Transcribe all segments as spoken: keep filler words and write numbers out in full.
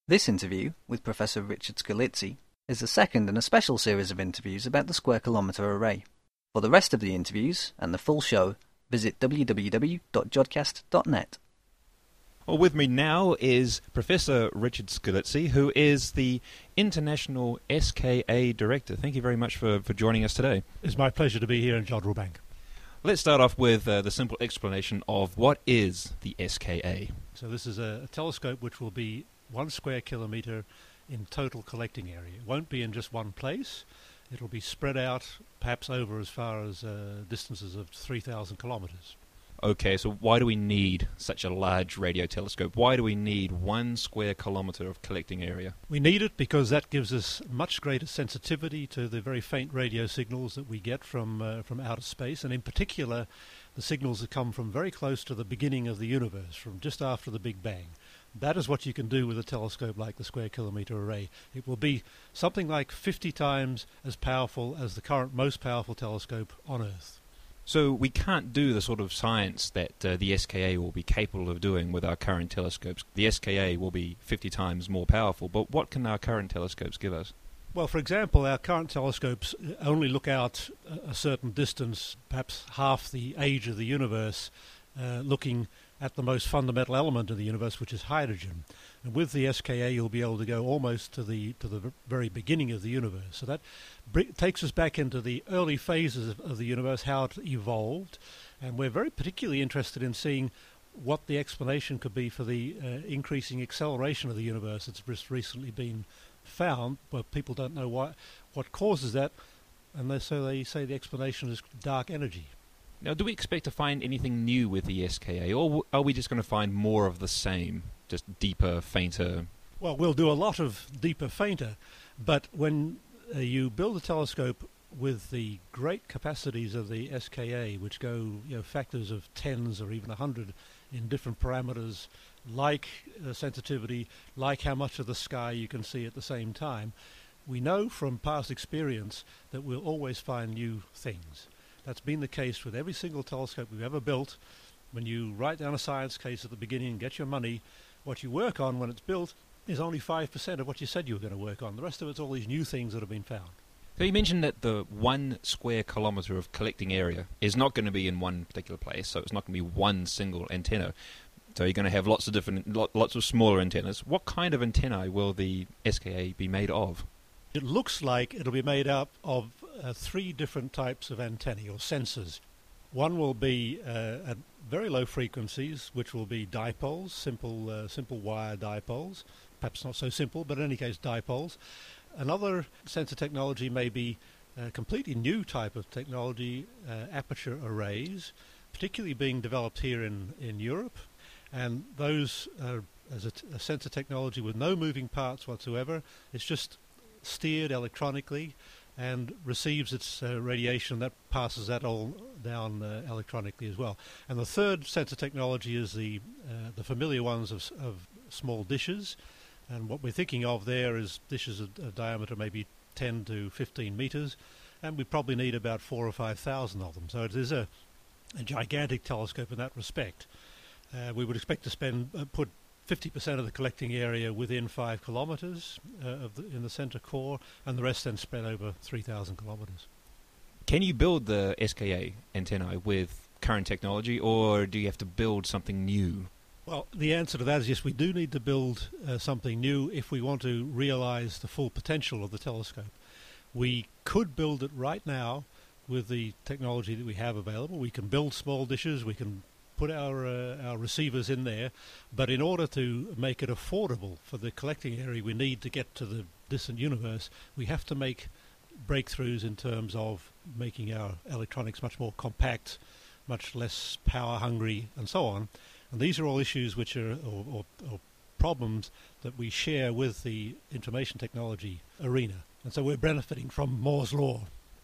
This interview with Professor Richard Scholizzi is the second in a special series of interviews about the Square Kilometre Array. For the rest of the interviews and the full show, visit w w w dot jodcast dot net. Well, with me now is Professor Richard Scholizzi, who is the International S K A Director. Thank you very much for, for joining us today. It's my pleasure to be here in Jodrell Bank. Let's start off with uh, the simple explanation of what is the S K A. So this is a, a telescope which will be one square kilometre in total collecting area. It won't be in just one place. It'll be spread out perhaps over as far as uh, distances of three thousand kilometres. Okay, so why do we need such a large radio telescope? Why do we need one square kilometre of collecting area? We need it because that gives us much greater sensitivity to the very faint radio signals that we get from uh, from outer space, and in particular the signals that come from very close to the beginning of the universe, from just after the Big Bang. That is what you can do with a telescope like the Square Kilometre Array. It will be something like fifty times as powerful as the current most powerful telescope on Earth. So we can't do the sort of science that uh, the S K A will be capable of doing with our current telescopes. The S K A will be fifty times more powerful, but what can our current telescopes give us? Well, for example, our current telescopes only look out a, a certain distance, perhaps half the age of the universe, uh, looking at the most fundamental element of the universe, which is hydrogen. And with the S K A, you'll be able to go almost to the to the very beginning of the universe. So that br- takes us back into the early phases of, of the universe, how it evolved. And we're very particularly interested in seeing what the explanation could be for the uh, increasing acceleration of the universe that's just recently been found, but people don't know why, what causes that, and they, so they say the explanation is dark energy. Now, do we expect to find anything new with the S K A, or w- are we just going to find more of the same, just deeper, fainter? Well, we'll do a lot of deeper, fainter, but when uh, you build a telescope with the great capacities of the S K A, which go you know, factors of tens or even a hundred in different parameters, like uh, sensitivity, like how much of the sky you can see at the same time, we know from past experience that we'll always find new things. That's been the case with every single telescope we've ever built. When you write down a science case at the beginning and get your money, what you work on when it's built is only five percent of what you said you were going to work on. The rest of it's all these new things that have been found. So you mentioned that the one square kilometre of collecting area is not going to be in one particular place, so it's not going to be one single antenna. So you're going to have lots of different, lots of smaller antennas. What kind of antennae will the S K A be made of? It looks like it'll be made up of uh, three different types of antennae or sensors. One will be uh, at very low frequencies, which will be dipoles, simple uh, simple wire dipoles, perhaps not so simple, but in any case dipoles. Another sensor technology may be a completely new type of technology, uh, aperture arrays, particularly being developed here in, in Europe. And those are as a, t- a sensor technology with no moving parts whatsoever. It's just steered electronically and receives its uh, radiation that passes that all down uh, electronically as well. And the third sensor technology is the uh, the familiar ones of, of small dishes. And what we're thinking of there is dishes of, of diameter maybe ten to fifteen meters, and we probably need about four or five thousand of them. So it is a, a gigantic telescope in that respect. Uh, we would expect to spend uh, put fifty percent of the collecting area within five kilometres uh, of the, in the centre core, and the rest then spread over three thousand kilometres. Can you build the S K A antennae with current technology, or do you have to build something new? Well, the answer to that is yes, we do need to build uh, something new if we want to realise the full potential of the telescope. We could build it right now with the technology that we have available. We can build small dishes, we can put our uh, our receivers in there, but in order to make it affordable for the collecting area we need to get to the distant universe, we have to make breakthroughs in terms of making our electronics much more compact, much less power hungry, and so on. And these are all issues which are or, or, or problems that we share with the information technology arena, and so we're benefiting from Moore's law.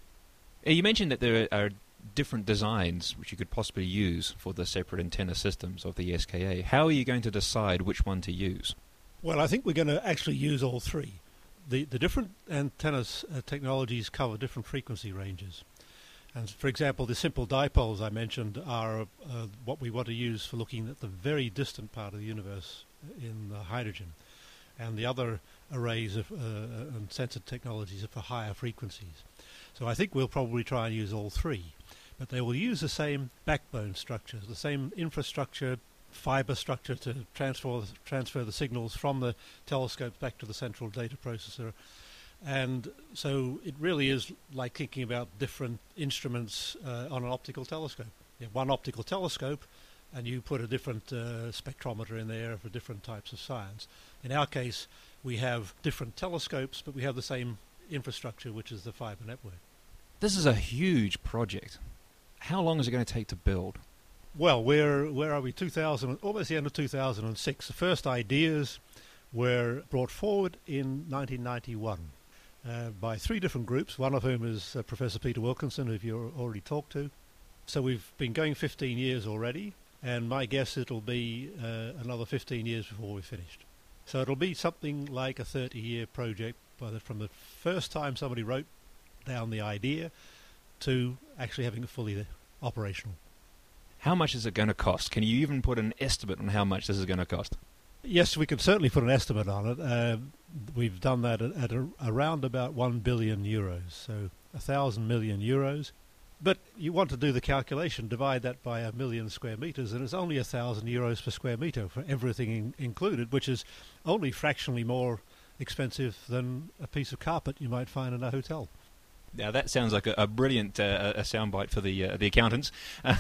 You mentioned that there are different designs which you could possibly use for the separate antenna systems of the S K A. How are you going to decide which one to use? Well, I think we're going to actually use all three. The the different antenna uh, technologies cover different frequency ranges. And for example, the simple dipoles I mentioned are uh, what we want to use for looking at the very distant part of the universe in uh, hydrogen. and the other arrays of, uh, and sensor technologies are for higher frequencies. So I think we'll probably try and use all three, but they will use the same backbone structures, the same infrastructure, fiber structure to transfer transfer the signals from the telescopes back to the central data processor. And so it really is like thinking about different instruments uh, on an optical telescope. You have one optical telescope, and you put a different uh, spectrometer in there for different types of science. In our case, we have different telescopes, but we have the same infrastructure, which is the fiber network. This is a huge project. How long is it going to take to build? Well, we're, where are we? two thousand, almost the end of two thousand six. The first ideas were brought forward in nineteen ninety-one uh, by three different groups, one of whom is uh, Professor Peter Wilkinson, who you've already talked to. So we've been going fifteen years already, and my guess it'll be uh, another fifteen years before we're finished. So it'll be something like a thirty-year project by the, from the first time somebody wrote down the idea to actually having it fully operational. How much is it going to cost? Can you even put an estimate on how much this is going to cost? Yes, we can certainly put an estimate on it. Uh, we've done that at, at a, around about one billion euros, so a thousand million euros. But you want to do the calculation, divide that by a million square meters, and it's only a thousand euros per square meter for everything in, included, which is only fractionally more expensive than a piece of carpet you might find in a hotel. Now that sounds like a, a brilliant uh, a soundbite for the uh, the accountants.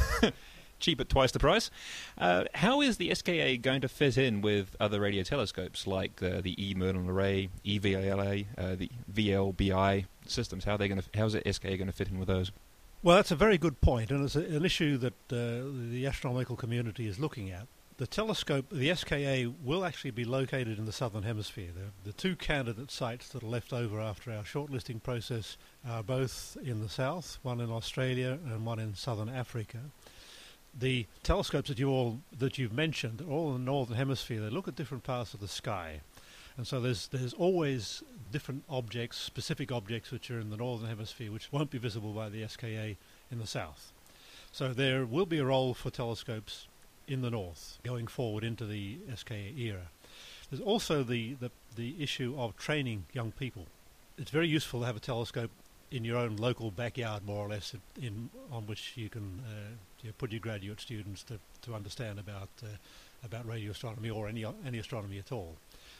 Cheap at twice the price. Uh, how is the S K A going to fit in with other radio telescopes like uh, the E Merlin Array, E V L A, uh, the V L B I systems? How are they going to? How's the S K A going to fit in with those? Well, that's a very good point, and it's a, an issue that uh, the astronomical community is looking at. The telescope, the S K A, will actually be located in the southern hemisphere. The, the two candidate sites that are left over after our shortlisting process are both in the south, one in Australia and one in southern Africa. The telescopes that you all that you've mentioned are all in the northern hemisphere. They look at different parts of the sky, and so there's there's always different objects, specific objects, which are in the northern hemisphere, which won't be visible by the S K A in the south. So there will be a role for telescopes in the north going forward into the S K A era. There's also the, the, the issue of training young people. It's very useful to have a telescope in your own local backyard, more or less, in on which you can uh, you know, put your graduate students to, to understand about uh, about radio astronomy or any any astronomy at all.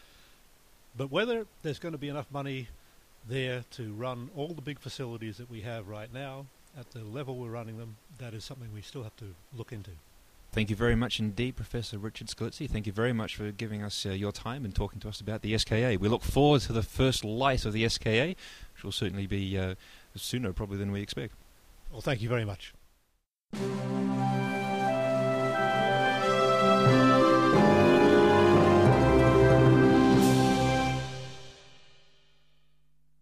But whether there's going to be enough money there to run all the big facilities that we have right now at the level we're running them, that is something we still have to look into. Thank you very much indeed, Professor Richard Scalizzi. Thank you very much for giving us uh, your time and talking to us about the S K A. We look forward to the first light of the S K A, which will certainly be uh, sooner probably than we expect. Well, thank you very much.